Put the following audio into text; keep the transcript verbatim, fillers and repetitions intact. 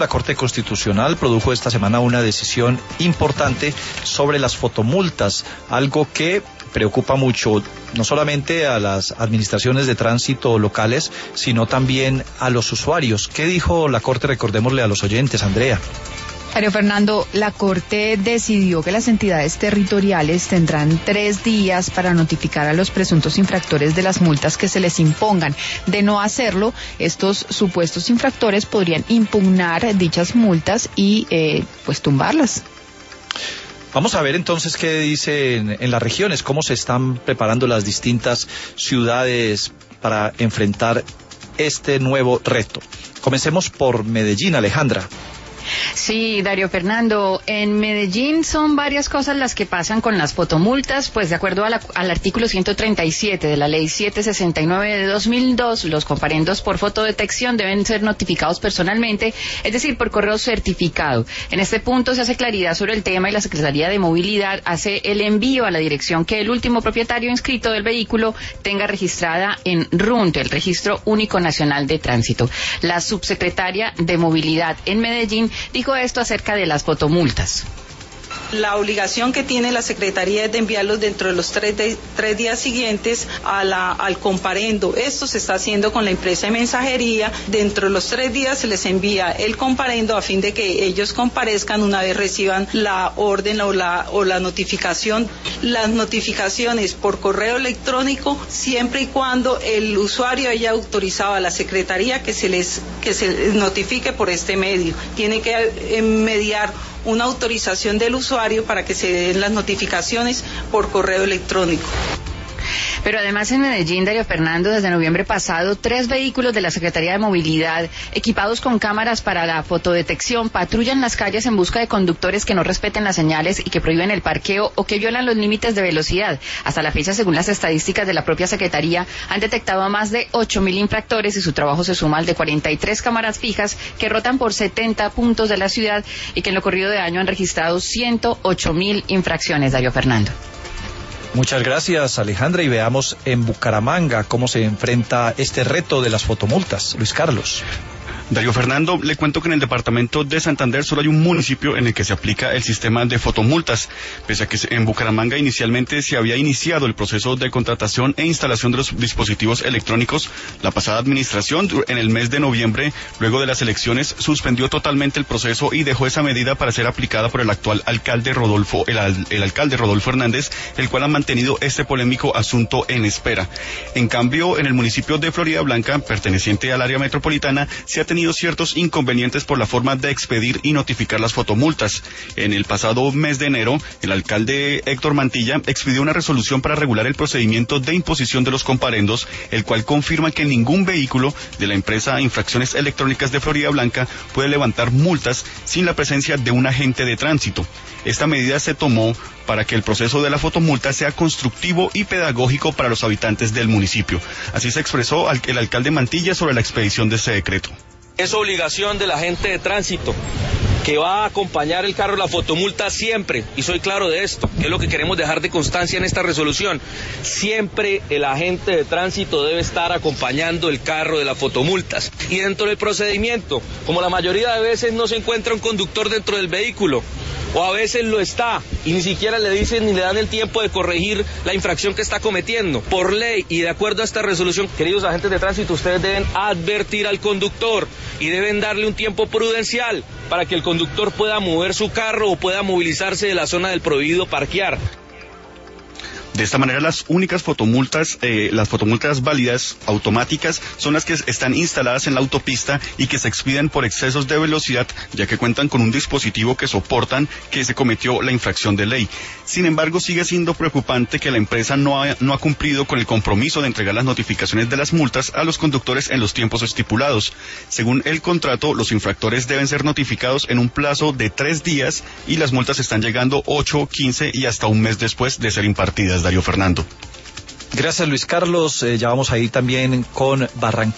La Corte Constitucional produjo esta semana una decisión importante sobre las fotomultas, algo que preocupa mucho no solamente a las administraciones de tránsito locales, sino también a los usuarios. ¿Qué dijo la Corte? Recordémosle a los oyentes, Andrea. Mario Fernando, la Corte decidió que las entidades territoriales tendrán tres días para notificar a los presuntos infractores de las multas que se les impongan. De no hacerlo, estos supuestos infractores podrían impugnar dichas multas y eh, pues tumbarlas. Vamos a ver entonces qué dicen en las regiones, cómo se están preparando las distintas ciudades para enfrentar este nuevo reto. Comencemos por Medellín, Alejandra. Sí, Dario Fernando, en Medellín son varias cosas las que pasan con las fotomultas, pues de acuerdo a la, al artículo ciento treinta y siete de la ley setecientos sesenta y nueve de dos mil dos, los comparendos por fotodetección deben ser notificados personalmente, es decir, por correo certificado. En este punto se hace claridad sobre el tema y la Secretaría de Movilidad hace el envío a la dirección que el último propietario inscrito del vehículo tenga registrada en RUNT, el Registro Único Nacional de Tránsito. La subsecretaria de Movilidad en Medellín dijo esto acerca de las fotomultas. La obligación que tiene la Secretaría es de enviarlos dentro de los tres, de, tres días siguientes a la, al comparendo. Esto se está haciendo con la empresa de mensajería. Dentro de los tres días se les envía el comparendo a fin de que ellos comparezcan una vez reciban la orden o la, o la notificación. Las notificaciones por correo electrónico, siempre y cuando el usuario haya autorizado a la Secretaría que se les, que se les notifique por este medio. Tiene que eh, mediar una autorización del usuario para que se den las notificaciones por correo electrónico. Pero además en Medellín, Dario Fernando, desde noviembre pasado, tres vehículos de la Secretaría de Movilidad, equipados con cámaras para la fotodetección, patrullan las calles en busca de conductores que no respeten las señales y que prohíben el parqueo o que violan los límites de velocidad. Hasta la fecha, según las estadísticas de la propia Secretaría, han detectado a más de ocho mil infractores y su trabajo se suma al de cuarenta y tres cámaras fijas que rotan por setenta puntos de la ciudad y que en lo corrido de año han registrado ciento ocho mil infracciones, Dario Fernando. Muchas gracias, Alejandra, y veamos en Bucaramanga cómo se enfrenta este reto de las fotomultas. Luis Carlos. Dario Fernando, le cuento que en el departamento de Santander solo hay un municipio en el que se aplica el sistema de fotomultas, pese a que en Bucaramanga inicialmente se había iniciado el proceso de contratación e instalación de los dispositivos electrónicos. La pasada administración, en el mes de noviembre, luego de las elecciones, suspendió totalmente el proceso y dejó esa medida para ser aplicada por el actual alcalde Rodolfo, el, el alcalde Rodolfo Hernández, el cual ha mantenido este polémico asunto en espera. En cambio, en el municipio de Florida Blanca, perteneciente al área metropolitana, se ha tenido ciertos inconvenientes por la forma de expedir y notificar las fotomultas. En el pasado mes de enero, el alcalde Héctor Mantilla expidió una resolución para regular el procedimiento de imposición de los comparendos, el cual confirma que ningún vehículo de la empresa Infracciones Electrónicas de Florida Blanca puede levantar multas sin la presencia de un agente de tránsito. Esta medida se tomó para que el proceso de la fotomulta sea constructivo y pedagógico para los habitantes del municipio. Así se expresó el alcalde Mantilla sobre la expedición de este decreto. Es obligación del agente de tránsito que va a acompañar el carro la fotomulta siempre, y soy claro de esto, que es lo que queremos dejar de constancia en esta resolución. Siempre el agente de tránsito debe estar acompañando el carro de las fotomultas. Y dentro del procedimiento, como la mayoría de veces no se encuentra un conductor dentro del vehículo, o a veces lo está y ni siquiera le dicen ni le dan el tiempo de corregir la infracción que está cometiendo. Por ley y de acuerdo a esta resolución, queridos agentes de tránsito, ustedes deben advertir al conductor y deben darle un tiempo prudencial para que el conductor pueda mover su carro o pueda movilizarse de la zona del prohibido parquear. De esta manera, las únicas fotomultas, eh, las fotomultas válidas automáticas son las que están instaladas en la autopista y que se expiden por excesos de velocidad, ya que cuentan con un dispositivo que soportan que se cometió la infracción de ley. Sin embargo, sigue siendo preocupante que la empresa no ha, no ha cumplido con el compromiso de entregar las notificaciones de las multas a los conductores en los tiempos estipulados. Según el contrato, los infractores deben ser notificados en un plazo de tres días y las multas están llegando ocho, quince y hasta un mes después de ser impartidas. Dario Fernando. Gracias, Luis Carlos. Eh, ya vamos a ir también con Barranquilla.